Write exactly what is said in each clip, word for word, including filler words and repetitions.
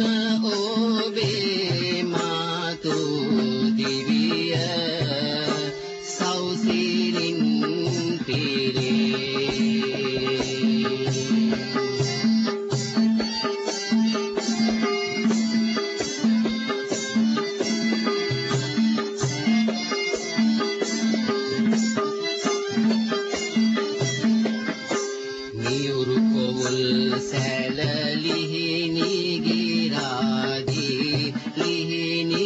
ඔබේ මාතු දිවිය සෞසිරින් පිරේ නියුරු කොවුල් සැල ලිහිණි ගිරාදී ලිහිණි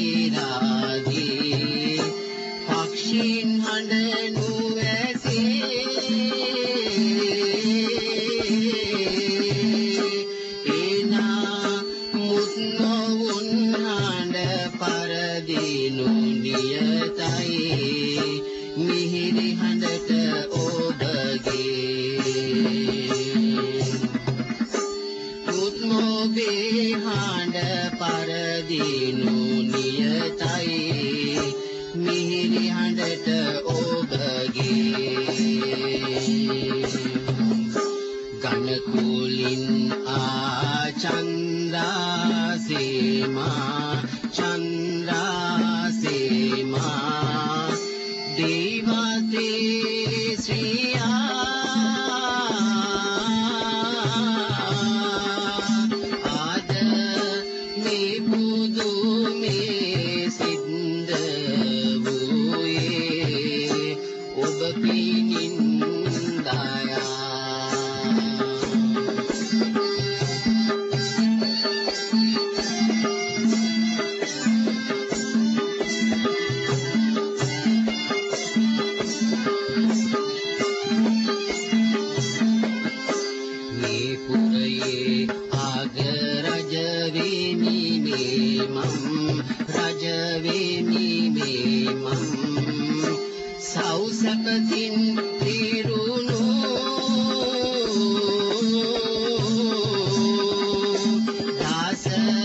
ගිරාදී පක්ෂීන් හඬ නුවැසේ එනා මුත් නොවුන් හඬ පරදිනු නියතයි මිහිරි හඬට ඔබේ හඬ පරදිනු නියතයි මිහිරි හඬට ඔබගේ ගණ කුලින් ආ චන්ද්‍රා සීමා චන්ද්‍රා සීමා දේවතේ ශ්‍රියා සෞසකතින් පිරුණු දාස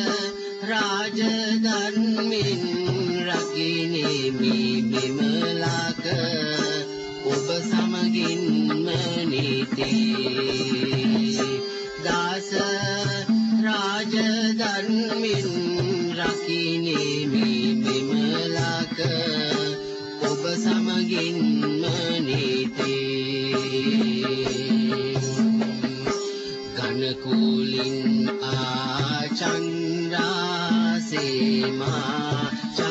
රාජධර්මින් රකිනෙමි බිමලක ඔබ සමගින්ම නීති දාස රාජධර්මින් රකිනෙමි බිමලක ඔබ සමගින්ම නීති ගණ කුලින් ආ චන්ද්‍රා සීමා